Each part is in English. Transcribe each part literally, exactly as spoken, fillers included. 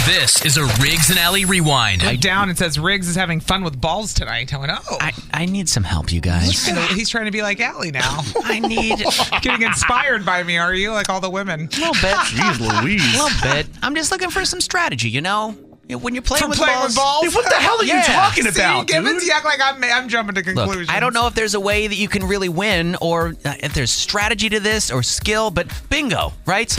This is a Riggs and Alley Rewind. Look down, it says Riggs is having fun with balls tonight. I went, oh. I, I need some help, you guys. He's trying, to, he's trying to be like Allie now. I need... Getting inspired by me, are you? Like all the women. A little bit. Jeez Louise. A little bit. I'm just looking for some strategy, you know? You know, when you're playing For with playing balls. with balls? Hey, what the hell are Yeah. you talking See, about, Gibbons, dude? you act like I'm, I'm jumping to conclusions. Look, I don't know if there's a way that you can really win or uh, if there's strategy to this or skill, but bingo, right?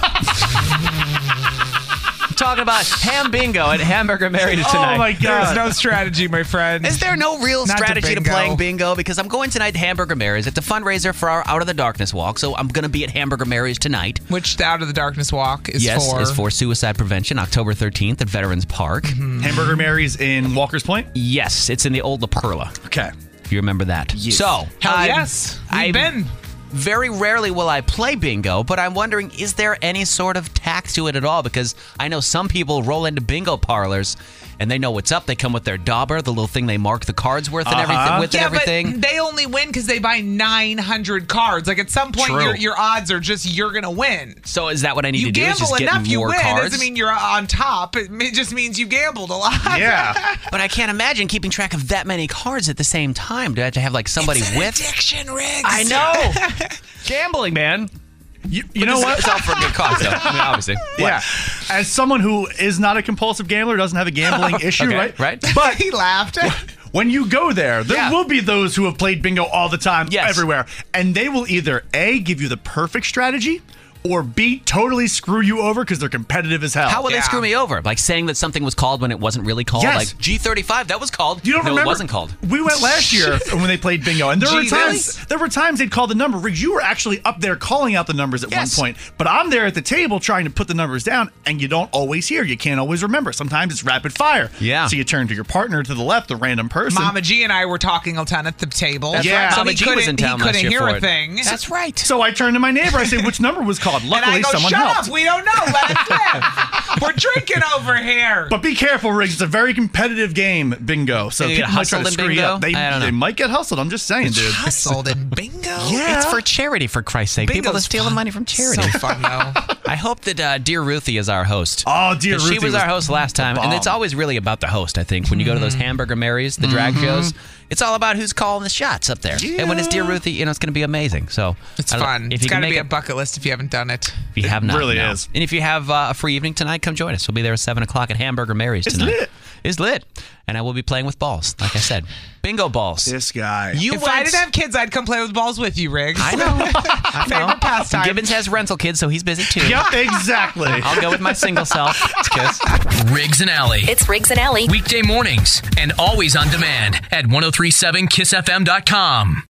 I'm talking about ham bingo at Hamburger Mary's tonight. Oh, my There's God. no strategy, my friend. Is there no real Not to strategy to, bingo. playing bingo? Because I'm going tonight to Hamburger Mary's. It's a fundraiser for our Out of the Darkness walk, so I'm going to be at Hamburger Mary's tonight. Which Out of the Darkness walk is yes, for? is for suicide prevention, October thirteenth at Veterans Park. Mm-hmm. Hamburger Mary's in Walker's Point? Yes, it's in the old La Perla, Okay. if you remember that. Yes. So, Hell I'm- yes. We've I'm- been. Very rarely will I play bingo, but I'm wondering, is there any sort of tact to it at all? Because I know some people roll into bingo parlors and they know what's up. They come with their dauber, the little thing they mark the cards worth and Uh-huh. everything with Yeah, and everything. but they only win because they buy nine hundred cards. Like at some point, True. your your odds are just you're gonna win. So is that what I need You to do? Is gamble just get enough, you more win. cards? Doesn't mean you're on top. It it just means you gambled a lot. Yeah. But I can't imagine keeping track of that many cards at the same time. Do I have to have like somebody It's an with? addiction, Riggs. I know. Gambling, man. You, you know what? It's all for a good cause, though. I mean, obviously. Yeah. As someone who is not a compulsive gambler, doesn't have a gambling issue, Okay, right? right. But He laughed. when you go there, there Yeah. will be those who have played bingo all the time, Yes. everywhere. And they will either A, give you the perfect strategy, or B, totally screw you over because they're competitive as hell. How will Yeah. they screw me over? Like saying that something was called when it wasn't really called? Yes. Like G thirty-five, that was called. You don't no, remember? it wasn't called. We went last year when they played bingo, and there were Gee, times really? there were times they'd call the number. Riggs, you were actually up there calling out the numbers at Yes. one point, but I'm there at the table trying to put the numbers down, and you don't always hear. You can't always remember. Sometimes it's rapid fire. Yeah. So you turn to your partner to the left, the random person. Mama G and I were talking a ton at the table. That's Yeah. right. So Mama he G was couldn't- in town He last couldn't year hear for a it. thing. That's right. So I turned to my neighbor. I say, "Which number was called?" And I Luckily, go, someone shut helped. up. We don't know. Let us live. We're drinking over here. But be careful, Riggs. It's a very competitive game, bingo. So They get people might try hustled to in screw you bingo? up. They, I don't know. they might get hustled. I'm just saying, dude. Hustled in bingo. Yeah. It's for charity, for Christ's sake. People Bingo's that steal the fun. money from charity. So fun, though. I hope that uh, Dear Ruthie is our host. Oh, dear 'Cause She Ruthie was our host last time, and bomb. it's always really about the host, I think. When you go to those Hamburger Marys, the drag shows, it's all about who's calling the shots up there. And when it's Dear Ruthie, you know, it's going to be amazing. So It's I don't- fun. If It's you got can to make be it, a bucket list if you haven't done it. if you have not, really no. is. And if you have uh, a free evening tonight, come join us. We'll be there at seven o'clock at Hamburger Mary's It's tonight. lit. It's lit. And I will be playing with balls, like I said. Bingo balls. This guy. You If went... I didn't have kids, I'd come play with balls with you, Riggs. I know. I know. Favorite pastime. Gibbons has rental kids, so he's busy too. Yep, exactly. I'll go with my single self. It's kiss. Riggs and Alley. It's Riggs and Alley. Weekday mornings and always on demand at ten thirty-seven kiss f m dot com.